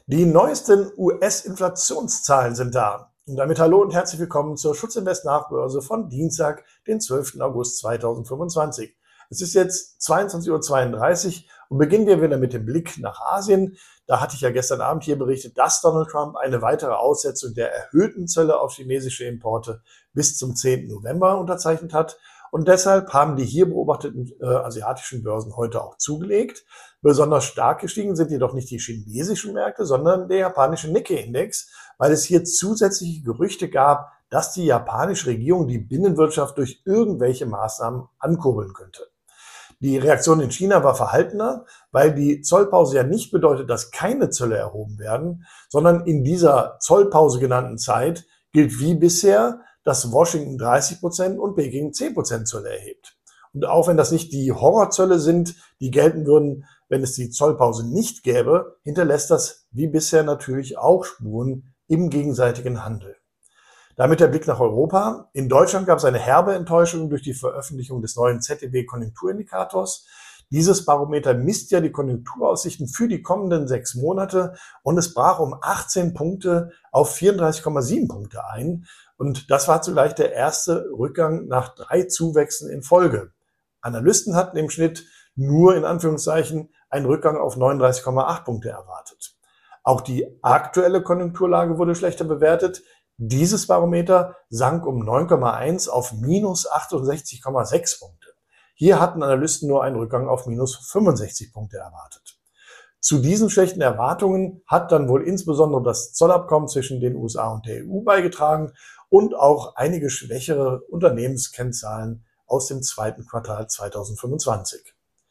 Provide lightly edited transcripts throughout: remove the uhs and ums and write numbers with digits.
Die neuesten US-Inflationszahlen sind da. Und damit hallo und herzlich willkommen zur Schutzinvest Nachbörse von Dienstag, den 12. August 2025. Es ist jetzt 22:32 Uhr und beginnen wir wieder mit dem Blick nach Asien. Da hatte ich ja gestern Abend hier berichtet, dass Donald Trump eine weitere Aussetzung der erhöhten Zölle auf chinesische Importe bis zum 10. November unterzeichnet hat. Und deshalb haben die hier beobachteten asiatischen Börsen heute auch zugelegt. Besonders stark gestiegen sind jedoch nicht die chinesischen Märkte, sondern der japanische Nikkei-Index, weil es hier zusätzliche Gerüchte gab, dass die japanische Regierung die Binnenwirtschaft durch irgendwelche Maßnahmen ankurbeln könnte. Die Reaktion in China war verhaltener, weil die Zollpause ja nicht bedeutet, dass keine Zölle erhoben werden, sondern in dieser Zollpause genannten Zeit gilt wie bisher, dass Washington 30% und Peking 10% Zölle erhebt. Und auch wenn das nicht die Horrorzölle sind, die gelten würden, wenn es die Zollpause nicht gäbe, hinterlässt das wie bisher natürlich auch Spuren im gegenseitigen Handel. Damit der Blick nach Europa. In Deutschland gab es eine herbe Enttäuschung durch die Veröffentlichung des neuen ZDW-Konjunkturindikators. Dieses Barometer misst ja die Konjunkturaussichten für die kommenden 6 Monate und es brach um 18 Punkte auf 34,7 Punkte ein. Und das war zugleich der erste Rückgang nach 3 Zuwächsen in Folge. Analysten hatten im Schnitt nur in Anführungszeichen einen Rückgang auf 39,8 Punkte erwartet. Auch die aktuelle Konjunkturlage wurde schlechter bewertet. Dieses Barometer sank um 9,1 auf minus 68,6 Punkte. Hier hatten Analysten nur einen Rückgang auf minus 65 Punkte erwartet. Zu diesen schlechten Erwartungen hat dann wohl insbesondere das Zollabkommen zwischen den USA und der EU beigetragen und auch einige schwächere Unternehmenskennzahlen aus dem zweiten Quartal 2025.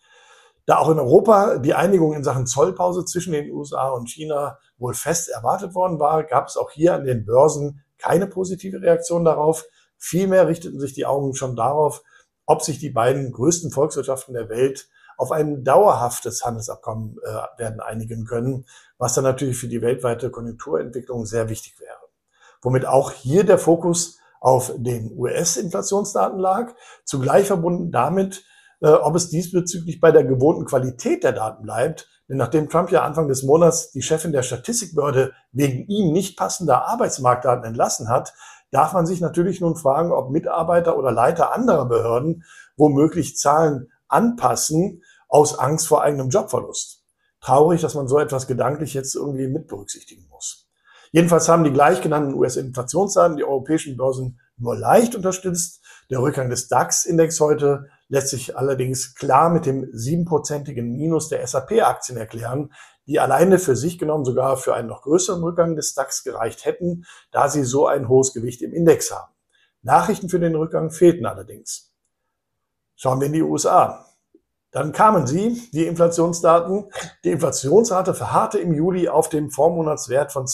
Da auch in Europa die Einigung in Sachen Zollpause zwischen den USA und China wohl fest erwartet worden war, gab es auch hier an den Börsen keine positive Reaktion darauf. Vielmehr richteten sich die Augen schon darauf, ob sich die beiden größten Volkswirtschaften der Welt auf ein dauerhaftes Handelsabkommen werden einigen können, was dann natürlich für die weltweite Konjunkturentwicklung sehr wichtig wäre. Womit auch hier der Fokus auf den US-Inflationsdaten lag, zugleich verbunden damit, ob es diesbezüglich bei der gewohnten Qualität der Daten bleibt. Denn nachdem Trump ja Anfang des Monats die Chefin der Statistikbehörde wegen ihm nicht passender Arbeitsmarktdaten entlassen hat, darf man sich natürlich nun fragen, ob Mitarbeiter oder Leiter anderer Behörden womöglich Zahlen anpassen aus Angst vor eigenem Jobverlust. Traurig, dass man so etwas gedanklich jetzt irgendwie mit berücksichtigen muss. Jedenfalls haben die gleich genannten US-Inflationsdaten die europäischen Börsen nur leicht unterstützt. Der Rückgang des DAX-Index heute lässt sich allerdings klar mit dem 7%igen Minus der SAP-Aktien erklären, die alleine für sich genommen sogar für einen noch größeren Rückgang des DAX gereicht hätten, da sie so ein hohes Gewicht im Index haben. Nachrichten für den Rückgang fehlten allerdings. Schauen wir in die USA. Dann kamen sie, die Inflationsdaten. Die Inflationsrate verharrte im Juli auf dem Vormonatswert von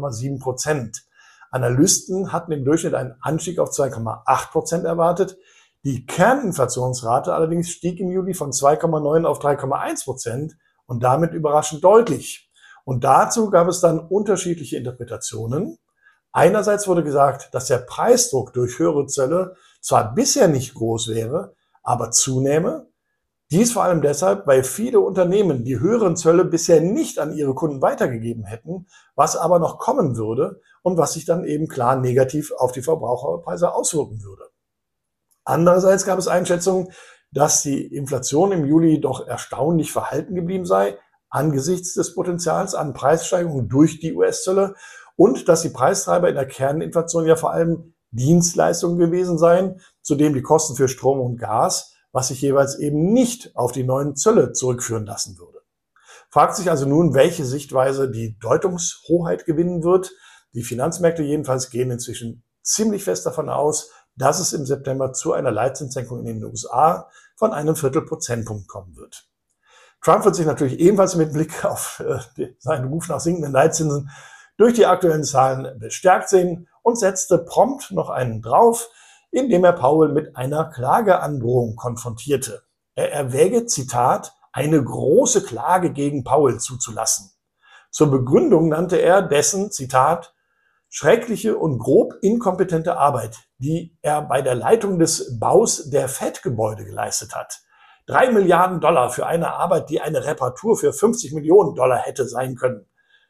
2,7%. Analysten hatten im Durchschnitt einen Anstieg auf 2,8% erwartet. Die Kerninflationsrate allerdings stieg im Juli von 2,9 auf 3,1% und damit überraschend deutlich. Und dazu gab es dann unterschiedliche Interpretationen. Einerseits wurde gesagt, dass der Preisdruck durch höhere Zölle zwar bisher nicht groß wäre, aber zunehme. Dies vor allem deshalb, weil viele Unternehmen die höheren Zölle bisher nicht an ihre Kunden weitergegeben hätten, was aber noch kommen würde und was sich dann eben klar negativ auf die Verbraucherpreise auswirken würde. Andererseits gab es Einschätzungen, dass die Inflation im Juli doch erstaunlich verhalten geblieben sei, angesichts des Potenzials an Preissteigerungen durch die US-Zölle und dass die Preistreiber in der Kerninflation ja vor allem Dienstleistungen gewesen seien, zudem die Kosten für Strom und Gas, was sich jeweils eben nicht auf die neuen Zölle zurückführen lassen würde. Fragt sich also nun, welche Sichtweise die Deutungshoheit gewinnen wird. Die Finanzmärkte jedenfalls gehen inzwischen ziemlich fest davon aus, dass es im September zu einer Leitzinssenkung in den USA von einem Viertelprozentpunkt kommen wird. Trump wird sich natürlich ebenfalls mit Blick auf seinen Ruf nach sinkenden Leitzinsen durch die aktuellen Zahlen bestärkt sehen und setzte prompt noch einen drauf, indem er Powell mit einer Klageandrohung konfrontierte. Er erwäge, Zitat, eine große Klage gegen Powell zuzulassen. Zur Begründung nannte er dessen, Zitat, schreckliche und grob inkompetente Arbeit, die er bei der Leitung des Baus der Fed-Gebäude geleistet hat. 3 Milliarden Dollar für eine Arbeit, die eine Reparatur für 50 Millionen Dollar hätte sein können.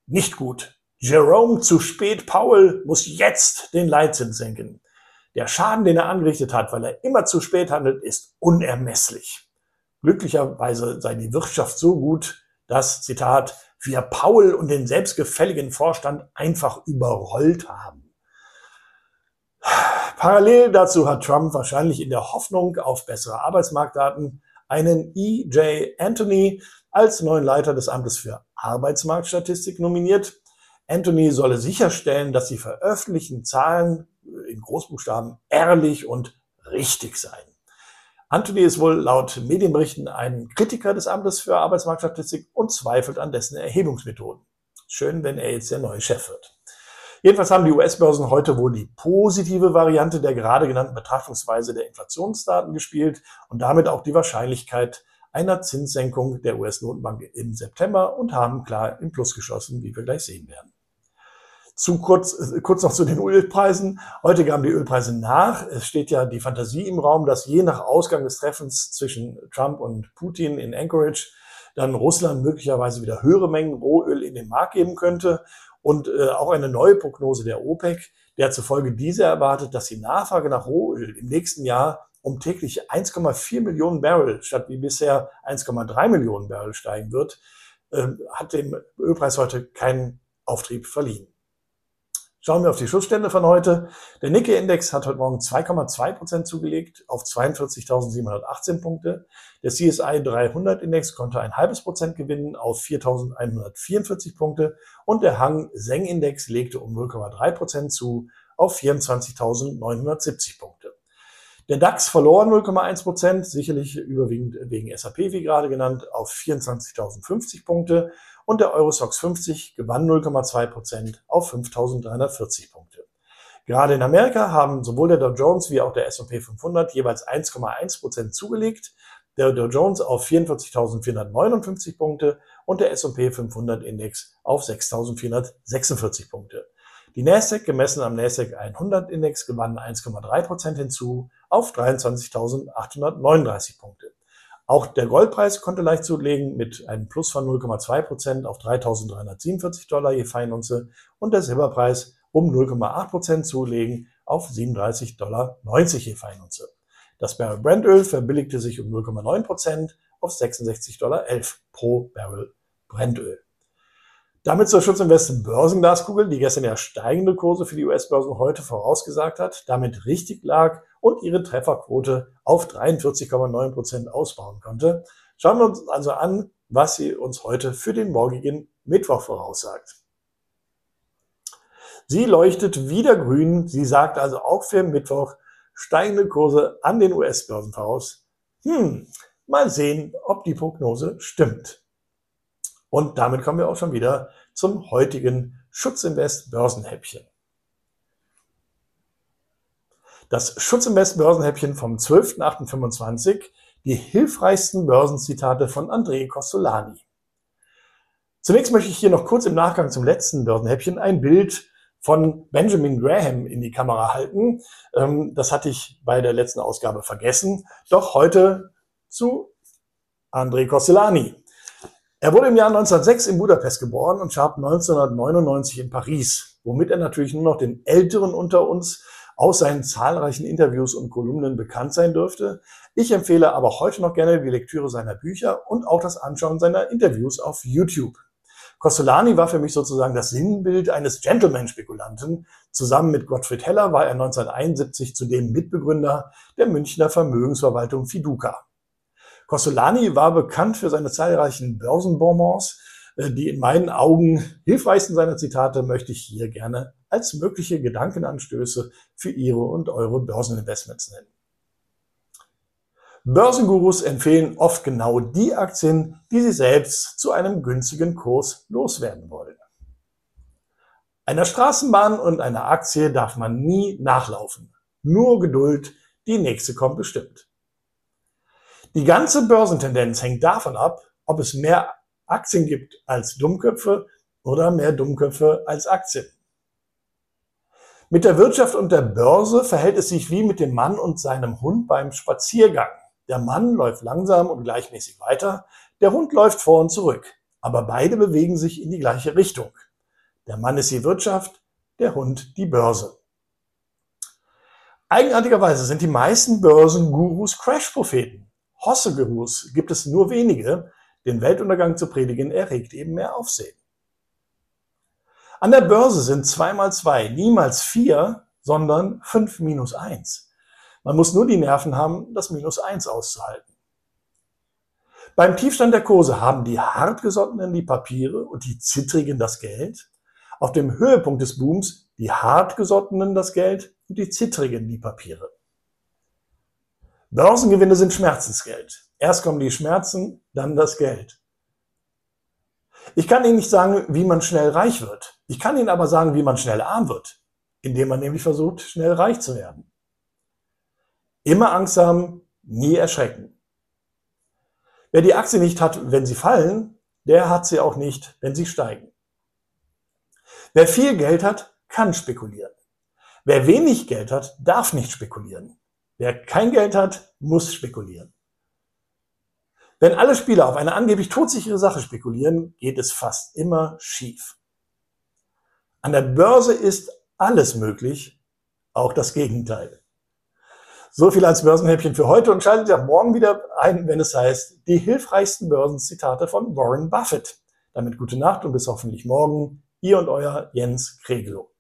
nicht gut. Jerome zu spät Powell muss jetzt den Leitzins senken. Der Schaden, den er angerichtet hat, weil er immer zu spät handelt, ist unermesslich. Glücklicherweise sei die Wirtschaft so gut, dass, Zitat, wir Powell und den selbstgefälligen Vorstand einfach überrollt haben. Parallel dazu hat Trump wahrscheinlich in der Hoffnung auf bessere Arbeitsmarktdaten einen E.J. Anthony als neuen Leiter des Amtes für Arbeitsmarktstatistik nominiert. Anthony solle sicherstellen, dass die veröffentlichten Zahlen in Großbuchstaben ehrlich und richtig seien. Anthony ist wohl laut Medienberichten ein Kritiker des Amtes für Arbeitsmarktstatistik und zweifelt an dessen Erhebungsmethoden. Schön, wenn er jetzt der neue Chef wird. Jedenfalls haben die US-Börsen heute wohl die positive Variante der gerade genannten Betrachtungsweise der Inflationsdaten gespielt und damit auch die Wahrscheinlichkeit einer Zinssenkung der US-Notenbank im September und haben klar im Plus geschlossen, wie wir gleich sehen werden. Kurz noch zu den Ölpreisen. Heute gaben die Ölpreise nach. Es steht ja die Fantasie im Raum, dass je nach Ausgang des Treffens zwischen Trump und Putin in Anchorage dann Russland möglicherweise wieder höhere Mengen Rohöl in den Markt geben könnte. Und auch eine neue Prognose der OPEC, der zufolge diese erwartet, dass die Nachfrage nach Rohöl im nächsten Jahr um täglich 1,4 Millionen Barrel statt wie bisher 1,3 Millionen Barrel steigen wird, hat dem Ölpreis heute keinen Auftrieb verliehen. Schauen wir auf die Schlussstände von heute. Der Nikkei-Index hat heute Morgen 2,2% zugelegt auf 42.718 Punkte. Der CSI 300-Index konnte 0,5% gewinnen auf 4.144 Punkte und der Hang-Seng-Index legte um 0,3% zu auf 24.970 Punkte. Der DAX verlor 0,1%, sicherlich überwiegend wegen SAP, wie gerade genannt, auf 24.050 Punkte und der Eurostoxx 50 gewann 0,2% auf 5.340 Punkte. Gerade in Amerika haben sowohl der Dow Jones wie auch der S&P 500 jeweils 1,1% zugelegt, der Dow Jones auf 44.459 Punkte und der S&P 500 Index auf 6.446 Punkte. Die Nasdaq, gemessen am Nasdaq 100 Index, gewann 1,3% hinzu auf 23.839 Punkte. Auch der Goldpreis konnte leicht zulegen mit einem Plus von 0,2% auf $3.347 je Feinunze und der Silberpreis um 0,8% zulegen auf $37,90 je Feinunze. Das Barrel Brent-Öl verbilligte sich um 0,9% auf $66,11 pro Barrel Brent-Öl. Damit zur Schutzinvest Börsenglaskugel, die gestern ja steigende Kurse für die US-Börsen heute vorausgesagt hat, damit richtig lag und ihre Trefferquote auf 43,9% ausbauen konnte. Schauen wir uns also an, was sie uns heute für den morgigen Mittwoch voraussagt. Sie leuchtet wieder grün. Sie sagt also auch für Mittwoch steigende Kurse an den US-Börsen voraus. Mal sehen, ob die Prognose stimmt. Und damit kommen wir auch schon wieder zum heutigen Schutzinvest Börsenhäppchen. Das Schutzinvest Börsenhäppchen vom 12.08.25, die hilfreichsten Börsenzitate von André Kostolani. Zunächst möchte ich hier noch kurz im Nachgang zum letzten Börsenhäppchen ein Bild von Benjamin Graham in die Kamera halten. Das hatte ich bei der letzten Ausgabe vergessen. Doch heute zu André Kostolani. Er wurde im Jahr 1906 in Budapest geboren und starb 1999 in Paris, womit er natürlich nur noch den Älteren unter uns aus seinen zahlreichen Interviews und Kolumnen bekannt sein dürfte. Ich empfehle aber heute noch gerne die Lektüre seiner Bücher und auch das Anschauen seiner Interviews auf YouTube. Kostolani war für mich sozusagen das Sinnbild eines Gentleman-Spekulanten. Zusammen mit Gottfried Heller war er 1971 zudem Mitbegründer der Münchner Vermögensverwaltung Fiducia. Kostolani war bekannt für seine zahlreichen Börsenbonbons. Die in meinen Augen hilfreichsten seiner Zitate möchte ich hier gerne als mögliche Gedankenanstöße für Ihre und eure Börseninvestments nennen. Börsengurus empfehlen oft genau die Aktien, die sie selbst zu einem günstigen Kurs loswerden wollen. Einer Straßenbahn und einer Aktie darf man nie nachlaufen. Nur Geduld, die nächste kommt bestimmt. Die ganze Börsentendenz hängt davon ab, ob es mehr Aktien gibt als Dummköpfe oder mehr Dummköpfe als Aktien. Mit der Wirtschaft und der Börse verhält es sich wie mit dem Mann und seinem Hund beim Spaziergang. Der Mann läuft langsam und gleichmäßig weiter, der Hund läuft vor und zurück, aber beide bewegen sich in die gleiche Richtung. Der Mann ist die Wirtschaft, der Hund die Börse. Eigenartigerweise sind die meisten Börsengurus Crash-Propheten. Hosse-Gurus gibt es nur wenige. Den Weltuntergang zu predigen erregt eben mehr Aufsehen. An der Börse sind 2 mal 2 niemals 4, sondern 5 minus 1. Man muss nur die Nerven haben, das minus 1 auszuhalten. Beim Tiefstand der Kurse haben die Hartgesottenen die Papiere und die Zittrigen das Geld. Auf dem Höhepunkt des Booms die Hartgesottenen das Geld und die Zittrigen die Papiere. Börsengewinne sind Schmerzensgeld. Erst kommen die Schmerzen, dann das Geld. Ich kann Ihnen nicht sagen, wie man schnell reich wird. Ich kann Ihnen aber sagen, wie man schnell arm wird, indem man nämlich versucht, schnell reich zu werden. Immer Angst haben, nie erschrecken. Wer die Aktie nicht hat, wenn sie fallen, der hat sie auch nicht, wenn sie steigen. Wer viel Geld hat, kann spekulieren. Wer wenig Geld hat, darf nicht spekulieren. Wer kein Geld hat, muss spekulieren. Wenn alle Spieler auf eine angeblich todsichere Sache spekulieren, geht es fast immer schief. An der Börse ist alles möglich, auch das Gegenteil. So viel als Börsenhäppchen für heute und schaltet Sie auch morgen wieder ein, wenn es heißt, die hilfreichsten Börsenzitate von Warren Buffett. Damit gute Nacht und bis hoffentlich morgen. Ihr und euer Jens Kregelow.